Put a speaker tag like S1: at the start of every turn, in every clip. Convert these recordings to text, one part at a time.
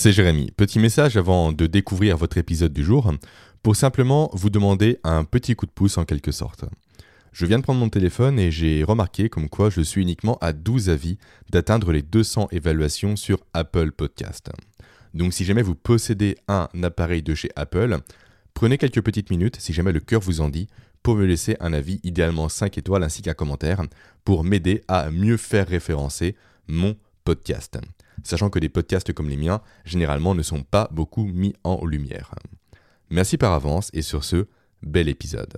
S1: c'est Jérémy. Petit message avant de découvrir votre épisode du jour, pour simplement vous demander un petit coup de pouce en quelque sorte. Je viens de prendre mon téléphone et j'ai remarqué comme quoi je suis uniquement à 12 avis d'atteindre les 200 évaluations sur Apple Podcast. Donc si jamais vous possédez un appareil de chez Apple, prenez quelques petites minutes, si jamais le cœur vous en dit, pour me laisser un avis, idéalement 5 étoiles ainsi qu'un commentaire, pour m'aider à mieux faire référencer mon podcast. Sachant que des podcasts comme les miens, généralement, ne sont pas beaucoup mis en lumière. Merci par avance et sur ce, bel épisode.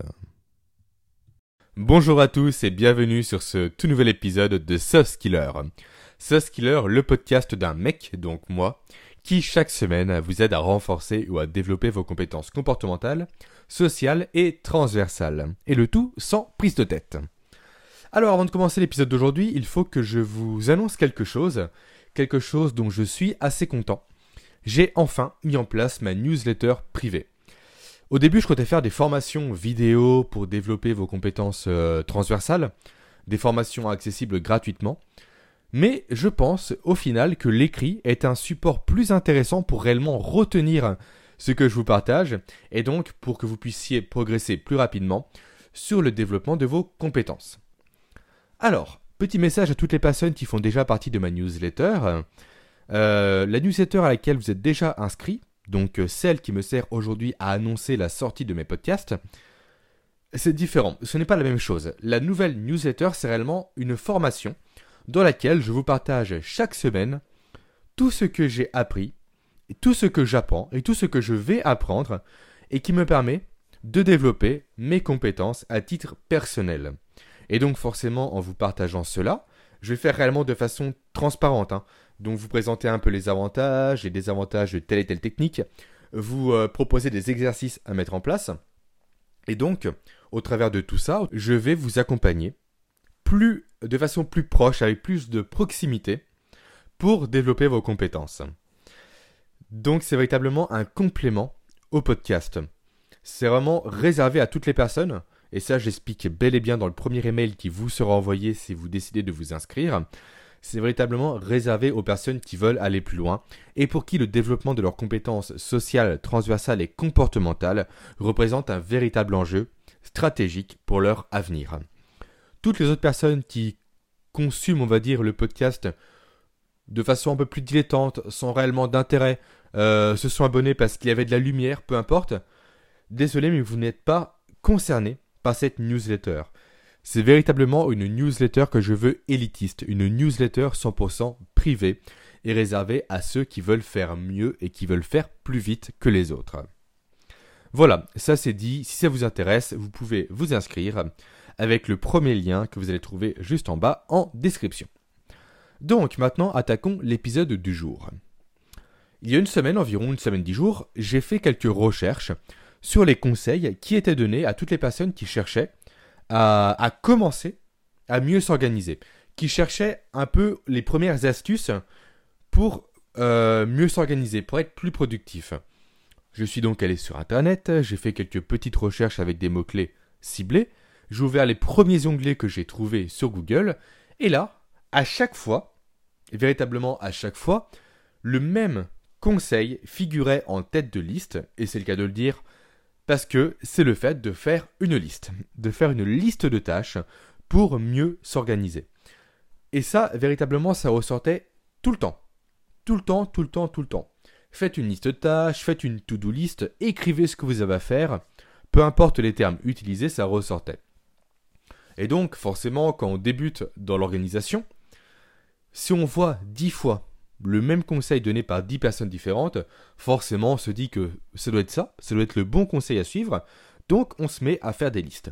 S1: Bonjour à tous et bienvenue sur ce tout nouvel épisode de Soft Skiller. Soft Skiller, le podcast d'un mec, donc moi, qui chaque semaine vous aide à renforcer ou à développer vos compétences comportementales, sociales et transversales. Et le tout sans prise de tête. Alors avant de commencer l'épisode d'aujourd'hui, il faut que je vous annonce quelque chose dont je suis assez content. J'ai enfin mis en place ma newsletter privée. Au début, je comptais faire des formations vidéo pour développer vos compétences transversales, des formations accessibles gratuitement, mais je pense au final que l'écrit est un support plus intéressant pour réellement retenir ce que je vous partage et donc pour que vous puissiez progresser plus rapidement sur le développement de vos compétences. Alors, petit message à toutes les personnes qui font déjà partie de ma newsletter. La newsletter à laquelle vous êtes déjà inscrit, donc celle qui me sert aujourd'hui à annoncer la sortie de mes podcasts, c'est différent, ce n'est pas la même chose. La nouvelle newsletter, c'est réellement une formation dans laquelle je vous partage chaque semaine tout ce que j'ai appris, tout ce que j'apprends et tout ce que je vais apprendre et qui me permet de développer mes compétences à titre personnel. Et donc forcément, en vous partageant cela, je vais faire réellement de façon transparente. Donc vous présenter un peu les avantages et désavantages de telle et telle technique, vous proposer des exercices à mettre en place. Et donc, au travers de tout ça, je vais vous accompagner de façon plus proche, avec plus de proximité, pour développer vos compétences. Donc c'est véritablement un complément au podcast. C'est vraiment réservé à toutes les personnes. Et ça, j'explique bel et bien dans le premier email qui vous sera envoyé si vous décidez de vous inscrire. C'est véritablement réservé aux personnes qui veulent aller plus loin et pour qui le développement de leurs compétences sociales, transversales et comportementales représente un véritable enjeu stratégique pour leur avenir. Toutes les autres personnes qui consument, on va dire, le podcast de façon un peu plus dilettante, sans réellement d'intérêt, se sont abonnés parce qu'il y avait de la lumière, peu importe, désolé, mais vous n'êtes pas concernés par cette newsletter. C'est véritablement une newsletter que je veux élitiste, une newsletter 100% privée et réservée à ceux qui veulent faire mieux et qui veulent faire plus vite que les autres. Voilà, ça c'est dit, si ça vous intéresse, vous pouvez vous inscrire avec le premier lien que vous allez trouver juste en bas en description. Donc maintenant, attaquons l'épisode du jour. Il y a une semaine, environ une semaine 10 jours, j'ai fait quelques recherches sur les conseils qui étaient donnés à toutes les personnes qui cherchaient à commencer à mieux s'organiser, qui cherchaient un peu les premières astuces pour mieux s'organiser, pour être plus productif. Je suis donc allé sur Internet, j'ai fait quelques petites recherches avec des mots-clés ciblés, j'ai ouvert les premiers onglets que j'ai trouvés sur Google, et là, à chaque fois, véritablement à chaque fois, le même conseil figurait en tête de liste, et c'est le cas de le dire, parce que c'est le fait de faire une liste de tâches pour mieux s'organiser. Et ça, véritablement, ça ressortait tout le temps. Tout le temps. Faites une liste de tâches, faites une to-do list, écrivez ce que vous avez à faire, peu importe les termes utilisés, ça ressortait. Et donc, forcément, quand on débute dans l'organisation, si on voit 10 fois le même conseil donné par 10 personnes différentes, forcément on se dit que ça doit être le bon conseil à suivre, donc on se met à faire des listes.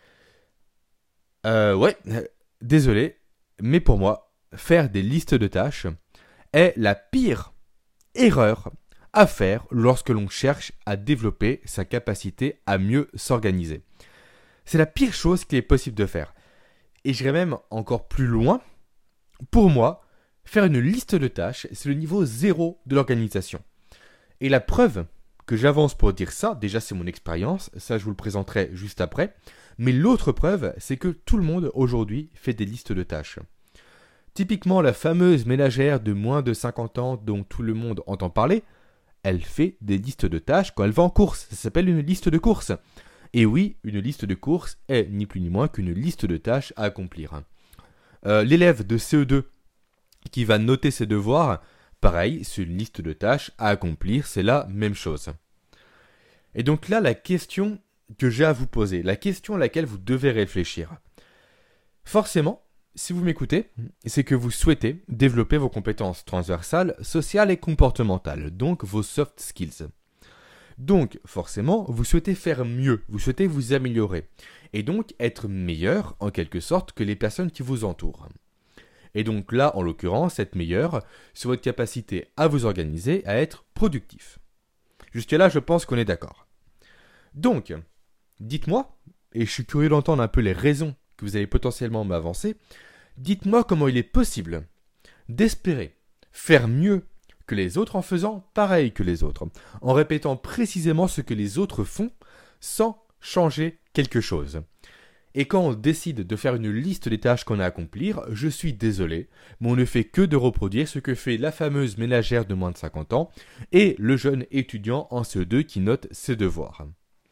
S1: Désolé, mais pour moi, faire des listes de tâches est la pire erreur à faire lorsque l'on cherche à développer sa capacité à mieux s'organiser. C'est la pire chose qu'il est possible de faire. Et j'irai même encore plus loin. Pour moi, faire une liste de tâches, c'est le niveau 0 de l'organisation. Et la preuve que j'avance pour dire ça, déjà c'est mon expérience, ça je vous le présenterai juste après, mais l'autre preuve, c'est que tout le monde aujourd'hui fait des listes de tâches. Typiquement, la fameuse ménagère de moins de 50 ans dont tout le monde entend parler, elle fait des listes de tâches quand elle va en course. Ça s'appelle une liste de courses. Et oui, une liste de courses est ni plus ni moins qu'une liste de tâches à accomplir. L'élève de CE2 qui va noter ses devoirs, pareil, c'est une liste de tâches à accomplir, c'est la même chose. Et donc là, la question que j'ai à vous poser, la question à laquelle vous devez réfléchir. Forcément, si vous m'écoutez, c'est que vous souhaitez développer vos compétences transversales, sociales et comportementales, donc vos soft skills. Donc, forcément, vous souhaitez faire mieux, vous souhaitez vous améliorer, et donc être meilleur, en quelque sorte, que les personnes qui vous entourent. Et donc là, en l'occurrence, être meilleur sur votre capacité à vous organiser, à être productif. Jusque-là, je pense qu'on est d'accord. Donc, dites-moi, et je suis curieux d'entendre un peu les raisons que vous allez potentiellement m'avancer, dites-moi comment il est possible d'espérer faire mieux que les autres en faisant pareil que les autres, en répétant précisément ce que les autres font sans changer quelque chose. Et quand on décide de faire une liste des tâches qu'on a à accomplir, je suis désolé, mais on ne fait que de reproduire ce que fait la fameuse ménagère de moins de 50 ans et le jeune étudiant en CE2 qui note ses devoirs.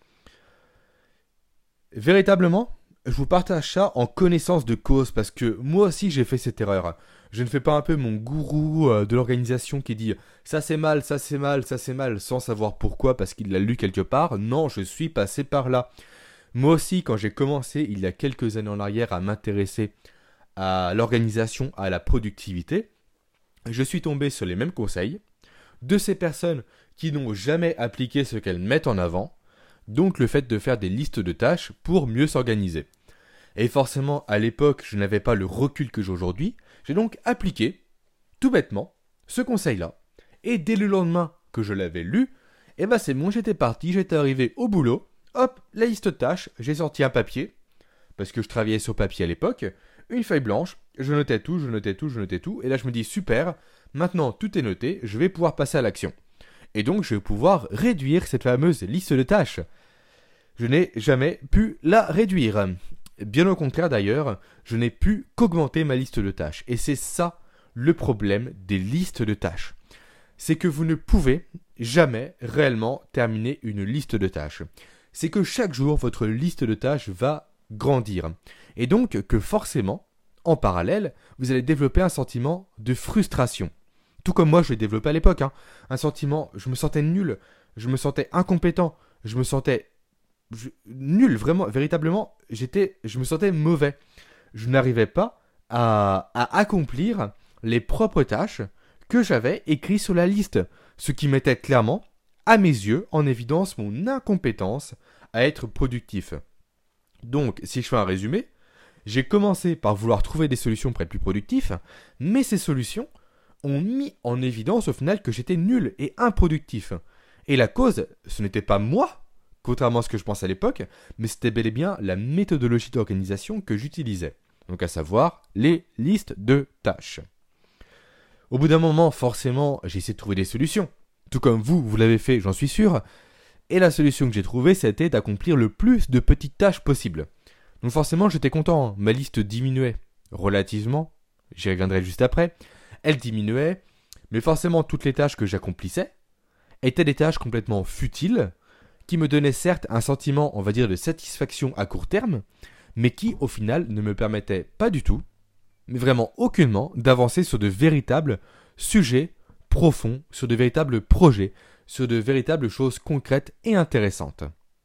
S1: Véritablement, je vous partage ça en connaissance de cause parce que moi aussi j'ai fait cette erreur. Je ne fais pas un peu mon gourou de l'organisation qui dit ça c'est mal, ça c'est mal, ça c'est mal sans savoir pourquoi parce qu'il l'a lu quelque part. Non, je suis passé par là. Moi aussi, quand j'ai commencé il y a quelques années en arrière à m'intéresser à l'organisation, à la productivité, je suis tombé sur les mêmes conseils de ces personnes qui n'ont jamais appliqué ce qu'elles mettent en avant, donc le fait de faire des listes de tâches pour mieux s'organiser. Et forcément, à l'époque, je n'avais pas le recul que j'ai aujourd'hui, j'ai donc appliqué, tout bêtement, ce conseil-là, et dès le lendemain que je l'avais lu, c'est bon, j'étais parti, j'étais arrivé au boulot, hop, la liste de tâches, j'ai sorti un papier, parce que je travaillais sur papier à l'époque, une feuille blanche, je notais tout, et là je me dis super, maintenant tout est noté, je vais pouvoir passer à l'action. Et donc je vais pouvoir réduire cette fameuse liste de tâches. Je n'ai jamais pu la réduire. Bien au contraire d'ailleurs, je n'ai pu qu'augmenter ma liste de tâches. Et c'est ça le problème des listes de tâches. C'est que vous ne pouvez jamais réellement terminer une liste de tâches. C'est que chaque jour, votre liste de tâches va grandir. Et donc que forcément, en parallèle, vous allez développer un sentiment de frustration. Tout comme moi, je l'ai développé à l'époque. Un sentiment, je me sentais nul, je me sentais incompétent, je me sentais nul, vraiment, véritablement, je me sentais mauvais. Je n'arrivais pas à accomplir les propres tâches que j'avais écrites sur la liste, ce qui mettait clairement, à mes yeux, en évidence mon incompétence à être productif. Donc, si je fais un résumé, j'ai commencé par vouloir trouver des solutions pour être plus productif, mais ces solutions ont mis en évidence au final que j'étais nul et improductif. Et la cause, ce n'était pas moi, contrairement à ce que je pensais à l'époque, mais c'était bel et bien la méthodologie d'organisation que j'utilisais. Donc à savoir, les listes de tâches. Au bout d'un moment, forcément, j'ai essayé de trouver des solutions. Tout comme vous l'avez fait, j'en suis sûr. Et la solution que j'ai trouvée, c'était d'accomplir le plus de petites tâches possibles. Donc forcément, j'étais content, ma liste diminuait. Relativement, j'y reviendrai juste après. Elle diminuait, mais forcément, toutes les tâches que j'accomplissais étaient des tâches complètement futiles, qui me donnaient certes un sentiment, on va dire, de satisfaction à court terme, mais qui, au final, ne me permettaient pas du tout, mais vraiment aucunement, d'avancer sur de véritables sujets profonds, sur de véritables projets, sur de véritables choses concrètes et intéressantes.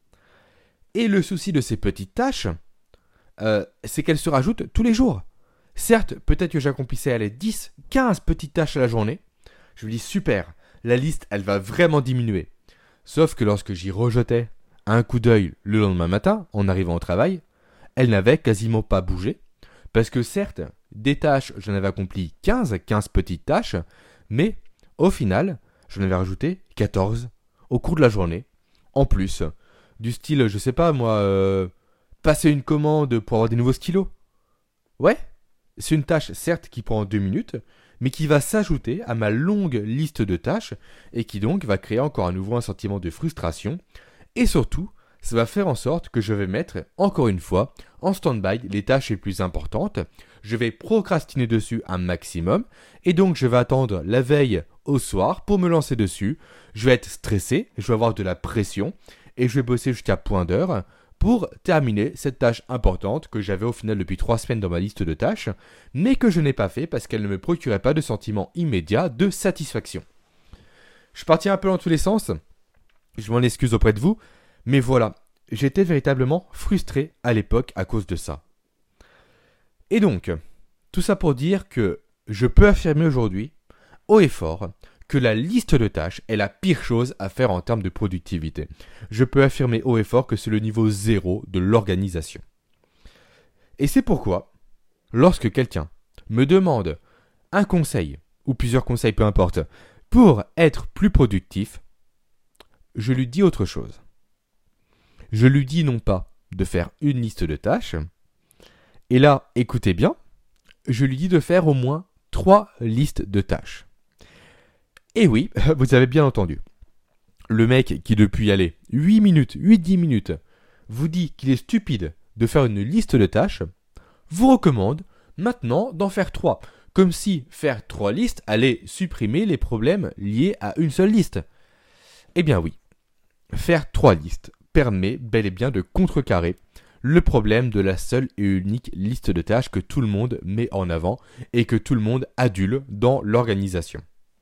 S1: Et le souci de ces petites tâches, c'est qu'elles se rajoutent tous les jours. Certes, peut-être que j'accomplissais 10, 15 petites tâches à la journée. Je me dis super, la liste, elle va vraiment diminuer. Sauf que lorsque j'y rejetais un coup d'œil le lendemain matin, en arrivant au travail, elle n'avait quasiment pas bougé. Parce que certes, des tâches, j'en avais accompli 15 petites tâches, mais au final, j'en avais rajouté 14 au cours de la journée. En plus, du style, je sais pas moi, passer une commande pour avoir des nouveaux stylos. Ouais, c'est une tâche certes qui prend 2 minutes, mais qui va s'ajouter à ma longue liste de tâches et qui donc va créer encore à nouveau un sentiment de frustration. Et surtout, ça va faire en sorte que je vais mettre, encore une fois, en stand-by les tâches les plus importantes. Je vais procrastiner dessus un maximum et donc je vais attendre la veille au soir pour me lancer dessus. Je vais être stressé, je vais avoir de la pression et je vais bosser jusqu'à point d'heure pour terminer cette tâche importante que j'avais au final depuis 3 semaines dans ma liste de tâches, mais que je n'ai pas fait parce qu'elle ne me procurait pas de sentiment immédiat de satisfaction. Je suis parti un peu dans tous les sens, je m'en excuse auprès de vous, mais voilà, j'étais véritablement frustré à l'époque à cause de ça. Et donc, tout ça pour dire que je peux affirmer aujourd'hui, haut et fort, que la liste de tâches est la pire chose à faire en termes de productivité. Je peux affirmer haut et fort que c'est le niveau 0 de l'organisation. Et c'est pourquoi, lorsque quelqu'un me demande un conseil, ou plusieurs conseils, peu importe, pour être plus productif, je lui dis autre chose. Je lui dis non pas de faire une liste de tâches, et là, écoutez bien, je lui dis de faire au moins 3 listes de tâches. Et oui, vous avez bien entendu. Le mec qui depuis 8-10 minutes, vous dit qu'il est stupide de faire une liste de tâches, vous recommande maintenant d'en faire 3. Comme si faire 3 listes allait supprimer les problèmes liés à une seule liste. Eh bien oui, faire 3 listes permet bel et bien de contrecarrer le problème de la seule et unique liste de tâches que tout le monde met en avant et que tout le monde adule dans l'organisation.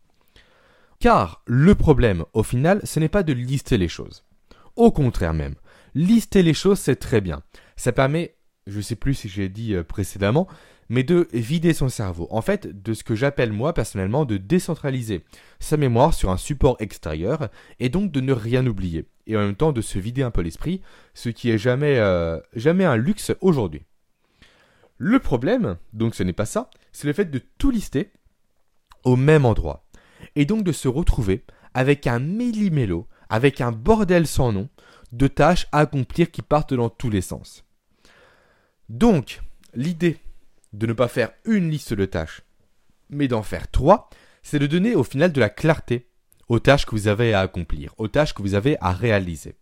S1: Car le problème, au final, ce n'est pas de lister les choses. Au contraire même, lister les choses, c'est très bien. Ça permet, je ne sais plus si j'ai dit précédemment, mais de vider son cerveau. En fait, de ce que j'appelle moi personnellement de décentraliser sa mémoire sur un support extérieur et donc de ne rien oublier. Et en même temps de se vider un peu l'esprit, ce qui est jamais un luxe aujourd'hui. Le problème, donc ce n'est pas ça, c'est le fait de tout lister au même endroit. Et donc de se retrouver avec un méli-mélo, avec un bordel sans nom, de tâches à accomplir qui partent dans tous les sens. Donc, l'idée de ne pas faire une liste de tâches, mais d'en faire 3, c'est de donner au final de la clarté aux tâches que vous avez à accomplir, aux tâches que vous avez à réaliser.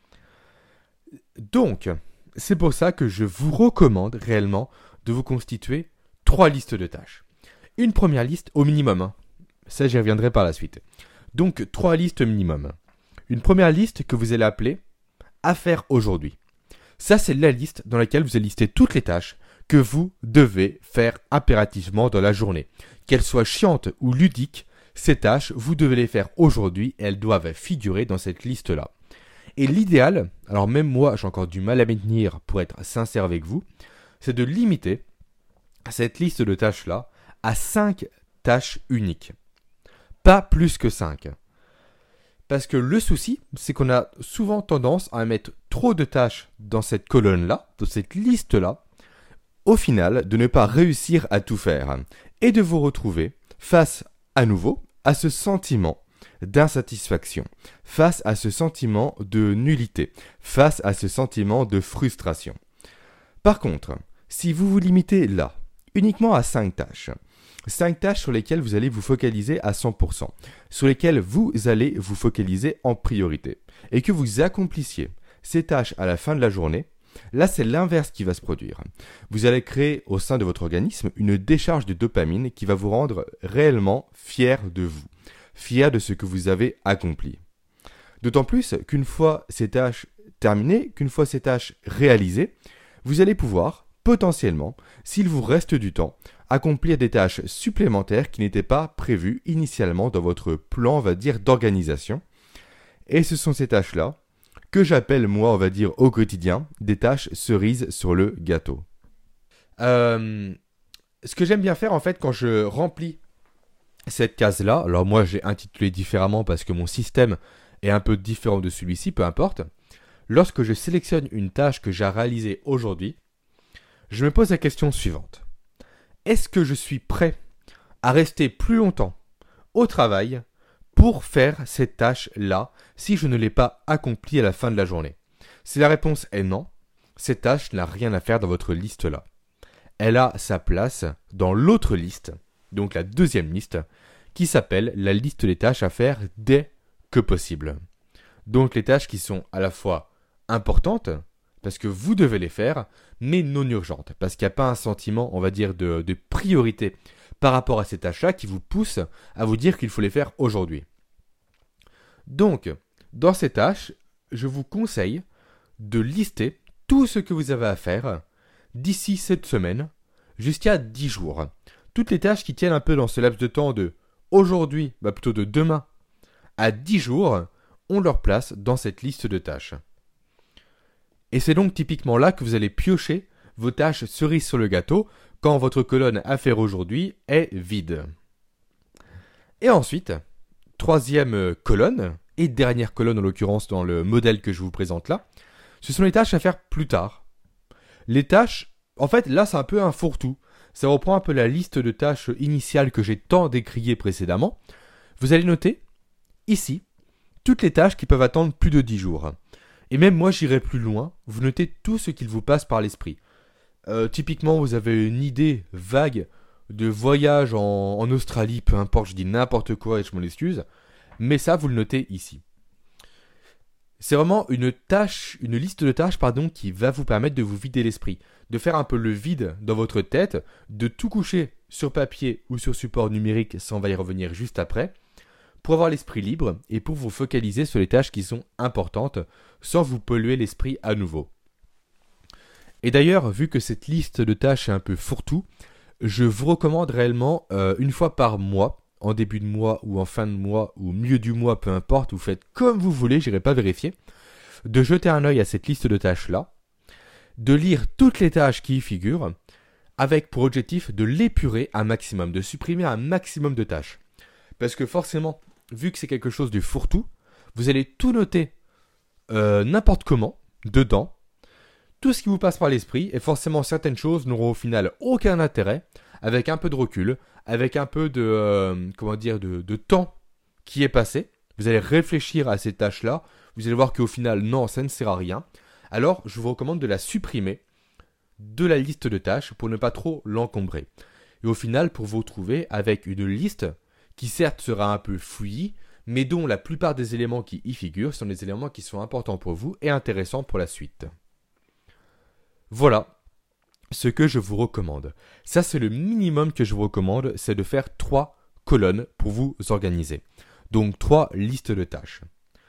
S1: Donc, c'est pour ça que je vous recommande réellement de vous constituer 3 listes de tâches. Une première liste au minimum, ça j'y reviendrai par la suite. Donc 3 listes minimum. Une première liste que vous allez appeler « à faire aujourd'hui ». Ça c'est la liste dans laquelle vous allez lister toutes les tâches que vous devez faire impérativement dans la journée. Qu'elles soient chiantes ou ludiques, ces tâches, vous devez les faire aujourd'hui et elles doivent figurer dans cette liste-là. Et l'idéal, alors même moi j'ai encore du mal à m'y tenir pour être sincère avec vous, c'est de limiter cette liste de tâches-là à 5 tâches uniques. Pas plus que 5. Parce que le souci, c'est qu'on a souvent tendance à mettre trop de tâches dans cette colonne-là, dans cette liste-là, au final, de ne pas réussir à tout faire et de vous retrouver face à nouveau à ce sentiment d'insatisfaction, face à ce sentiment de nullité, face à ce sentiment de frustration. Par contre, si vous vous limitez là, uniquement à 5 tâches, 5 tâches sur lesquelles vous allez vous focaliser à 100%, sur lesquelles vous allez vous focaliser en priorité, et que vous accomplissiez ces tâches à la fin de la journée, là c'est l'inverse qui va se produire. Vous allez créer au sein de votre organisme une décharge de dopamine qui va vous rendre réellement fier de vous, fier de ce que vous avez accompli. D'autant plus qu'une fois ces tâches terminées, qu'une fois ces tâches réalisées, vous allez pouvoir potentiellement, s'il vous reste du temps, accomplir des tâches supplémentaires qui n'étaient pas prévues initialement dans votre plan, on va dire, d'organisation. Et ce sont ces tâches-là que j'appelle, moi, on va dire, au quotidien, des tâches cerises sur le gâteau. Ce que j'aime bien faire, en fait, quand je remplis cette case-là, alors moi, j'ai intitulé différemment parce que mon système est un peu différent de celui-ci, peu importe. Lorsque je sélectionne une tâche que j'ai réalisée aujourd'hui, je me pose la question suivante. Est-ce que je suis prêt à rester plus longtemps au travail pour faire cette tâche-là si je ne l'ai pas accomplie à la fin de la journée? Si la réponse est non, cette tâche n'a rien à faire dans votre liste-là. Elle a sa place dans l'autre liste, donc la deuxième liste, qui s'appelle la liste des tâches à faire dès que possible. Donc les tâches qui sont à la fois importantes, parce que vous devez les faire, mais non urgentes, parce qu'il n'y a pas un sentiment, on va dire, de priorité par rapport à ces tâches-là qui vous pousse à vous dire qu'il faut les faire aujourd'hui. Donc, dans ces tâches, je vous conseille de lister tout ce que vous avez à faire d'ici cette semaine jusqu'à 10 jours. Toutes les tâches qui tiennent un peu dans ce laps de temps de aujourd'hui, plutôt de demain à 10 jours, ont leur place dans cette liste de tâches. Et c'est donc typiquement là que vous allez piocher vos tâches cerises sur le gâteau quand votre colonne à faire aujourd'hui est vide. Et ensuite, troisième colonne, et dernière colonne en l'occurrence dans le modèle que je vous présente là, ce sont les tâches à faire plus tard. Les tâches, en fait là c'est un peu un fourre-tout. Ça reprend un peu la liste de tâches initiales que j'ai tant décriées précédemment. Vous allez noter, ici, toutes les tâches qui peuvent attendre plus de 10 jours. Et même moi j'irai plus loin, vous notez tout ce qu'il vous passe par l'esprit. Typiquement vous avez une idée vague de voyage en Australie, peu importe, je dis n'importe quoi et je m'en excuse, mais ça vous le notez ici. C'est vraiment une liste de tâches qui va vous permettre de vous vider l'esprit, de faire un peu le vide dans votre tête, de tout coucher sur papier ou sur support numérique, ça on va y revenir juste après, pour avoir l'esprit libre et pour vous focaliser sur les tâches qui sont importantes sans vous polluer l'esprit à nouveau. Et d'ailleurs, vu que cette liste de tâches est un peu fourre-tout, je vous recommande réellement une fois par mois, en début de mois ou en fin de mois ou au milieu du mois, peu importe, vous faites comme vous voulez, j'irai pas vérifier, de jeter un œil à cette liste de tâches-là, de lire toutes les tâches qui y figurent, avec pour objectif de l'épurer un maximum, de supprimer un maximum de tâches. Parce que forcément, vu que c'est quelque chose de fourre-tout, vous allez tout noter n'importe comment, dedans, tout ce qui vous passe par l'esprit, et forcément certaines choses n'auront au final aucun intérêt, avec un peu de recul, avec un peu de temps qui est passé. Vous allez réfléchir à ces tâches-là, vous allez voir qu'au final, non, ça ne sert à rien. Alors, je vous recommande de la supprimer de la liste de tâches pour ne pas trop l'encombrer. Et au final, pour vous retrouver avec une liste qui certes sera un peu fouillie, mais dont la plupart des éléments qui y figurent sont des éléments qui sont importants pour vous et intéressants pour la suite. Voilà ce que je vous recommande. Ça, c'est le minimum que je vous recommande, c'est de faire 3 colonnes pour vous organiser. Donc 3 listes de tâches.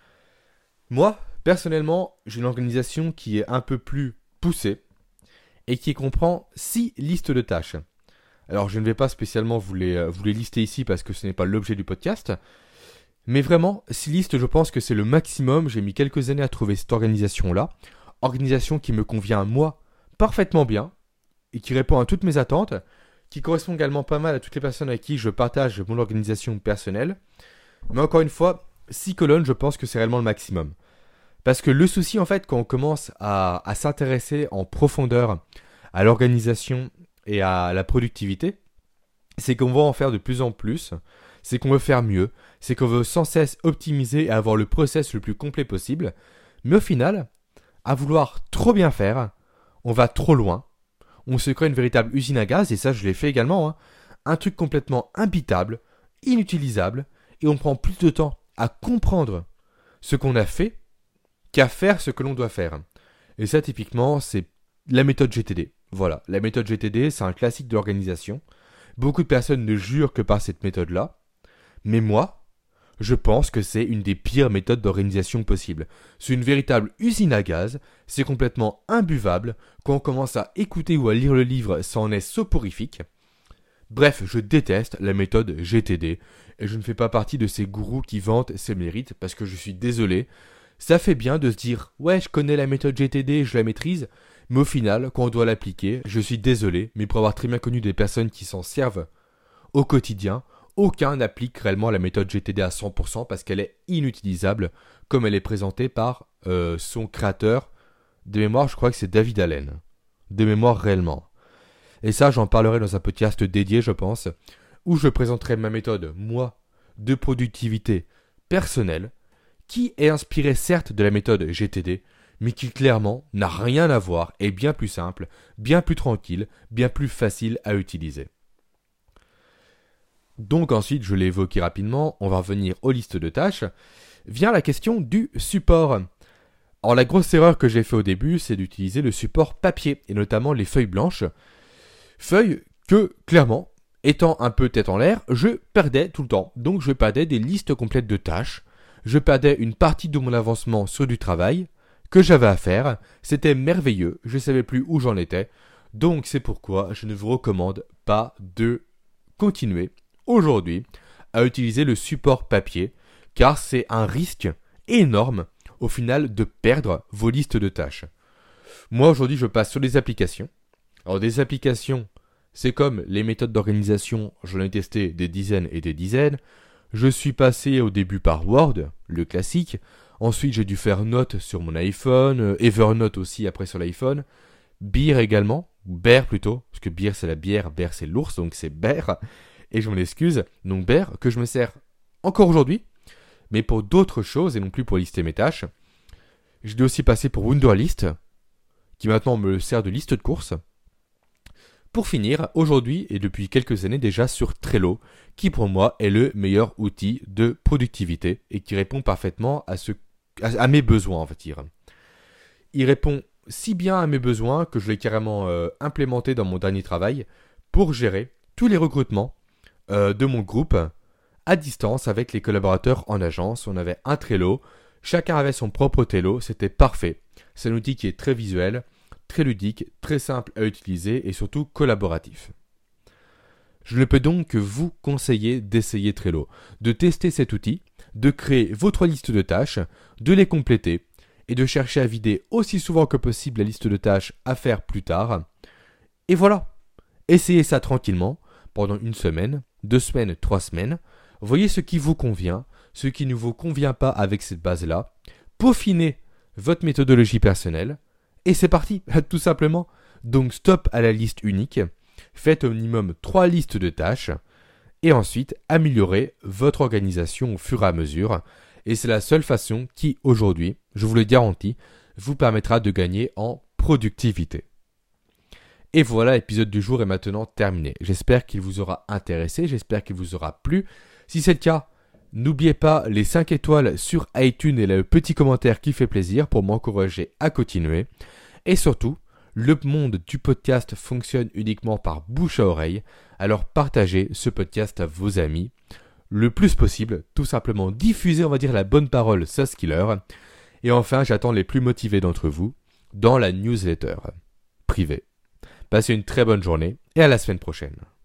S1: Moi, personnellement, j'ai une organisation qui est un peu plus poussée et qui comprend 6 listes de tâches. Alors, je ne vais pas spécialement vous les lister ici parce que ce n'est pas l'objet du podcast. Mais vraiment, 6 listes, je pense que c'est le maximum. J'ai mis quelques années à trouver cette organisation-là. Organisation qui me convient, moi, parfaitement bien et qui répond à toutes mes attentes, qui correspond également pas mal à toutes les personnes avec qui je partage mon organisation personnelle. Mais encore une fois, 6 colonnes, je pense que c'est réellement le maximum. Parce que le souci, en fait, quand on commence à s'intéresser en profondeur à l'organisation et à la productivité, c'est qu'on va en faire de plus en plus, c'est qu'on veut faire mieux, c'est qu'on veut sans cesse optimiser et avoir le process le plus complet possible. Mais au final, à vouloir trop bien faire, on va trop loin, on se crée une véritable usine à gaz, et ça je l'ai fait également, un truc complètement imbitable, inutilisable, et on prend plus de temps à comprendre ce qu'on a fait qu'à faire ce que l'on doit faire. Et ça typiquement c'est la méthode GTD. Voilà, la méthode GTD c'est un classique de l'organisation. Beaucoup de personnes ne jurent que par cette méthode-là, mais moi, je pense que c'est une des pires méthodes d'organisation possibles. C'est une véritable usine à gaz, c'est complètement imbuvable, quand on commence à écouter ou à lire le livre, ça en est soporifique. Bref, je déteste la méthode GTD, et je ne fais pas partie de ces gourous qui vantent ses mérites, parce que je suis désolé. Ça fait bien de se dire, ouais, je connais la méthode GTD, je la maîtrise, mais au final, quand on doit l'appliquer, je suis désolé, mais pour avoir très bien connu des personnes qui s'en servent au quotidien, aucun n'applique réellement la méthode GTD à 100% parce qu'elle est inutilisable comme elle est présentée par son créateur. De mémoire, je crois que c'est David Allen. De mémoire réellement. Et ça, j'en parlerai dans un podcast dédié, je pense, où je présenterai ma méthode, moi, de productivité personnelle, qui est inspirée certes de la méthode GTD, mais qui clairement n'a rien à voir, est bien plus simple, bien plus tranquille, bien plus facile à utiliser. Donc ensuite, je l'ai évoqué rapidement, on va revenir aux listes de tâches, vient la question du support. Alors la grosse erreur que j'ai fait au début, c'est d'utiliser le support papier, et notamment les feuilles blanches. Feuilles que, clairement, étant un peu tête en l'air, je perdais tout le temps. Donc je perdais des listes complètes de tâches, je perdais une partie de mon avancement sur du travail que j'avais à faire. C'était merveilleux, je ne savais plus où j'en étais. Donc c'est pourquoi je ne vous recommande pas de continuer aujourd'hui à utiliser le support papier, car c'est un risque énorme au final de perdre vos listes de tâches. Moi aujourd'hui je passe sur des applications. Alors des applications, c'est comme les méthodes d'organisation, j'en ai testé des dizaines et des dizaines. Je suis passé au début par Word, le classique. Ensuite j'ai dû faire Note sur mon iPhone, Evernote aussi après sur l'iPhone. Bear également, ou Bear plutôt, parce que Bear c'est la bière, Bear c'est l'ours, donc c'est Bear. Et je m'en excuse, donc Bear que je me sers encore aujourd'hui, mais pour d'autres choses et non plus pour lister mes tâches. Je dois aussi passer pour Wunderlist, qui maintenant me sert de liste de courses. Pour finir, aujourd'hui et depuis quelques années déjà sur Trello, qui pour moi est le meilleur outil de productivité et qui répond parfaitement à mes besoins, on va dire. Il répond si bien à mes besoins que je l'ai carrément implémenté dans mon dernier travail pour gérer tous les recrutements de mon groupe à distance avec les collaborateurs en agence. On avait un Trello, chacun avait son propre Trello, c'était parfait. C'est un outil qui est très visuel, très ludique, très simple à utiliser et surtout collaboratif. Je ne peux donc que vous conseiller d'essayer Trello, de tester cet outil, de créer vos 3 listes de tâches, de les compléter et de chercher à vider aussi souvent que possible la liste de tâches à faire plus tard. Et voilà, essayez ça tranquillement pendant 1 semaine, 2 semaines, 3 semaines. Voyez ce qui vous convient, ce qui ne vous convient pas avec cette base-là. Peaufinez votre méthodologie personnelle. Et c'est parti, tout simplement. Donc stop à la liste unique. Faites au minimum 3 listes de tâches. Et ensuite, améliorez votre organisation au fur et à mesure. Et c'est la seule façon qui, aujourd'hui, je vous le garantis, vous permettra de gagner en productivité. Et voilà, l'épisode du jour est maintenant terminé. J'espère qu'il vous aura intéressé, j'espère qu'il vous aura plu. Si c'est le cas, n'oubliez pas les 5 étoiles sur iTunes et le petit commentaire qui fait plaisir pour m'encourager à continuer. Et surtout, le monde du podcast fonctionne uniquement par bouche à oreille, alors partagez ce podcast à vos amis le plus possible, tout simplement diffusez, on va dire, la bonne parole SoftSkiller. Et enfin, j'attends les plus motivés d'entre vous dans la newsletter privée. Passez une très bonne journée et à la semaine prochaine.